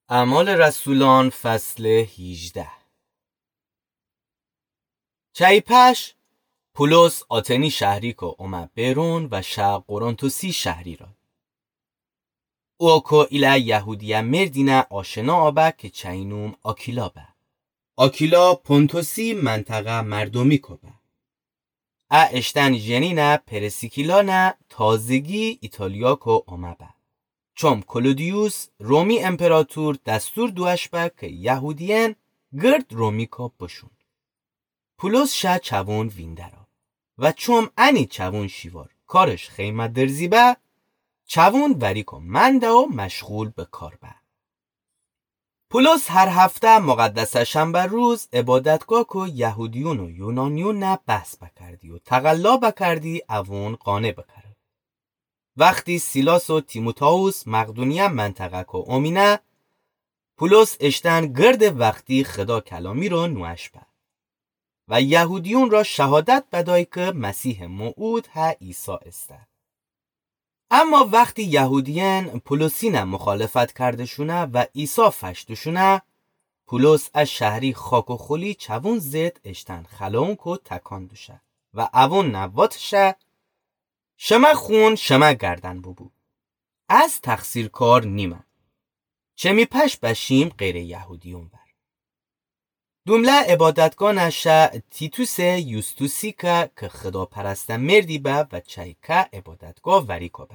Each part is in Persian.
اعمال رسولان فصل 18. چایپش پولس آتنی شهری که اومد بیرون و شا قرنتوسی شهری را. او که ایلا یهودیه مردینه آشنا آبه که چینوم آکیلا به. آکیلا پونتوسی منطقه مردمی که به. اشتن جنینه پرسیکیلانه تازگی ایتالیا که اومد به. چون کلودیوس رومی امپراتور دستور دوش به که یهودیان گرد رومی که بشون. پولس شه چوون وینده را و چون انی چوون شیوار کارش خیمه درزی به چوون وری که منده و مشغول به کار به. پولس هر هفته مقدسه شنبه روز عبادتگاه که یهودیون و یونانیون نه بحث بکردی و تقلا بکردی اوون قانه بکرد. وقتی سیلاس و تیموتائوس مقدونیه منطقه که اومینه پولس اشتن گرد وقتی خدا کلامی رو نوش به و یهودیون را شهادت بدای که مسیح موعود ها عیسی استه. اما وقتی یهودیان پولسین مخالفت کردشونه و عیسی فشتشونه پولس از شهری خاک و خلی چوون زد اشتن خلاون که تکان دوشه و اوون نواتشه شما خون شما گردن ببو از تقصیر کار نیمه چه می پش بشیم غیر یهودیون بر دومله عبادتگاه نشه تیتوس یوستوسی که خدا پرسته مردی به و چای که عبادتگاه وری که به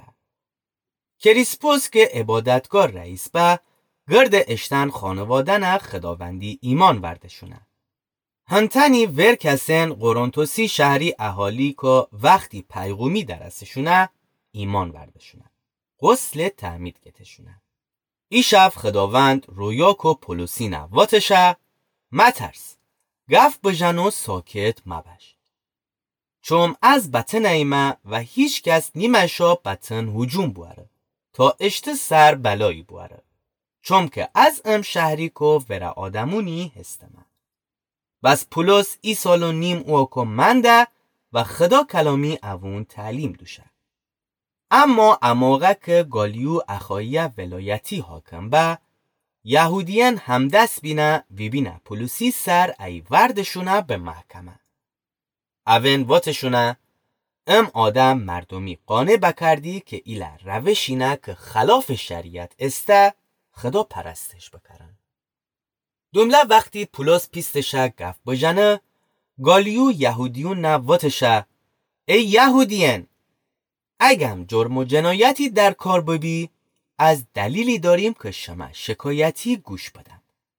کریسپوس که عبادتگاه رئیس به گرد اشتن خانوادن خداوندی ایمان وردشونه هنتنی ورکسن قرنتوسی شهری اهالی که وقتی پیغومی درستشونه ایمان وردشونه غسل تعمید گتشونه ای شب خداوند رویا که پولسی نواتشه مترس گفت بجن و ساکت مبش چون از بطن ایمه و هیچ کس نیمشا بطن هجوم بواره تا اشت سر بلایی بواره چون که از ام شهری که ور آدمونی هستمه بس پولس ای سال و نیم او که منده و خدا کلامی اوون تعلیم دوشه اما اموقع که گالیو اخایی ولایتی حاکم به یهودیان همدست بینه بینه پولسی سر ای وردشونه به محکمه اوین واتشونه آدم مردمی قانع بکردی که ایله روشینه که خلاف شریعت استه خدا پرستش بکرن دومله وقتی پولس پیستشه گفت بجنه گالیو یهودیون نواتشه ای یهودیان اگم جرم و جنایتی در کار ببی از دلیلی داریم که شما شکایتی گوش بدن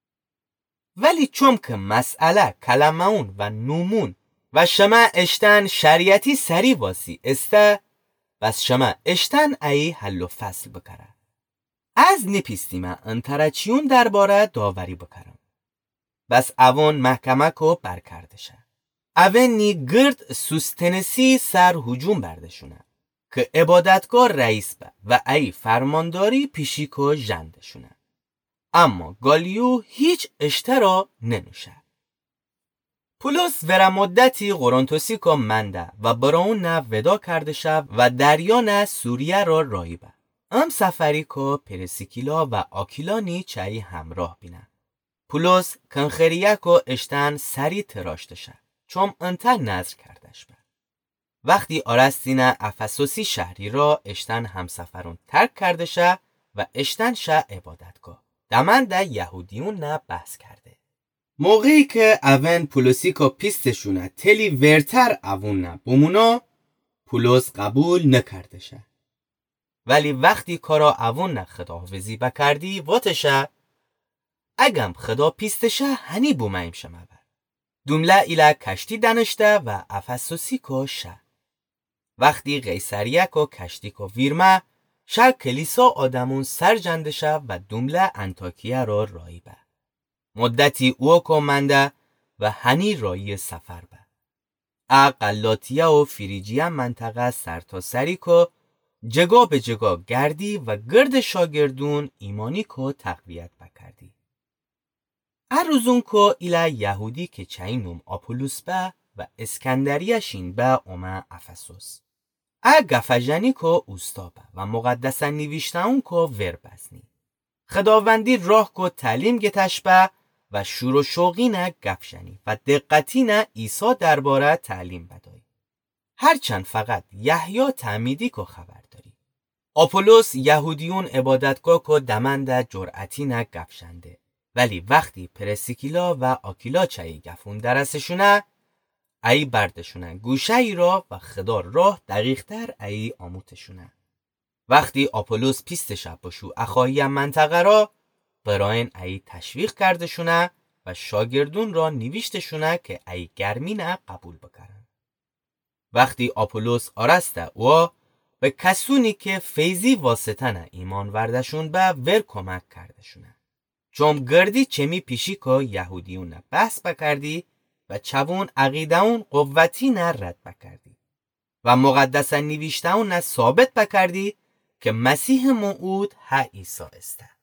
ولی چون که مسئله کلمون و نومون و شما اشتن شریعتی سری واسی استه بس شما اشتن ای حل و فصل بکره از نپیستیمه انترچیون درباره داوری بکرم بس اوان محکمه کو برکردشه اوانی گرد سوستنسی سر هجوم بردشونه که عبادتگاه رئیس به و ای فرمانداری پیشی که جندشونه اما گالیو هیچ اشترا ننوشه پولس ور مدتی قرنتوسی که منده و براون نه ودا کرده شد و دریان سوریه را رایبه سفری که پرسیکیلا و آکیلانی چای همراه بینه پولس کنخریه که اشتن سری تراشته شد چون انتر نظر کردش به وقتی آرستین افسوسی شهری را اشتن همسفرون ترک کرده شه و اشتن شه عبادتگاه دمنده یهودیون نه بحث کرده موقعی که اون پولسی که پیستشونه تلی ورتر اوون نه بمونا پولس قبول نکرده شه ولی وقتی کارا اوون نه خداحافظی بکردی واتشه اگم خدا پیستشه هنی بومیم شما بر دومله ایله کشتی دنشته و افسوسی که شه وقتی قیصریه که کشتی که ویرمه شه کلیسا آدمون سر جندشه و دومله انتاکیه را رایی به مدتی او که منده و هنی رایی سفر به قلاتیه و فریجیه منطقه سر تا سری که جگا به جگا گردی و گرد شاگردون ایمانی که تقویت بکردی هر روزون که ایله یهودی که چینوم آپولوس به و اسکندریه شین به اومه افسوس گفجنی که اوستا به و مقدسن نویشتون که ور بزنی خداوندی راه کو تعلیم گتشبه و شور و شوقی نه گفشنی و دقتی نه عیسی درباره تعلیم بدایی. هرچند فقط یحیی تعمیدی کو خبر داری. آپولوس یهودیون عبادتگاه کو دمنده جرأتی نه گفشنده. ولی وقتی پرسیکیلا و آکیلا چایی گفون درسشونه، ای بردشونه گوشه ای را و خدا راه دقیقتر ای آموتشونه. وقتی آپولوس پیست شب باشو اخایی منطقه را براین ای تشویق کردشونه و شاگردون را نویشتشونه که ای گرمینه قبول بکرن. وقتی آپولوس آرسته او به کسونی که فیضی واسطه ایمان وردشون به ور کمک کردشونه. چون گردی چمی پیشی که یهودیون بحث بکردی و چوون عقیدهون قوتی نه رد بکردی و مقدسا نویشتهون نه ثابت بکردی که مسیح موعود ها عیسی است.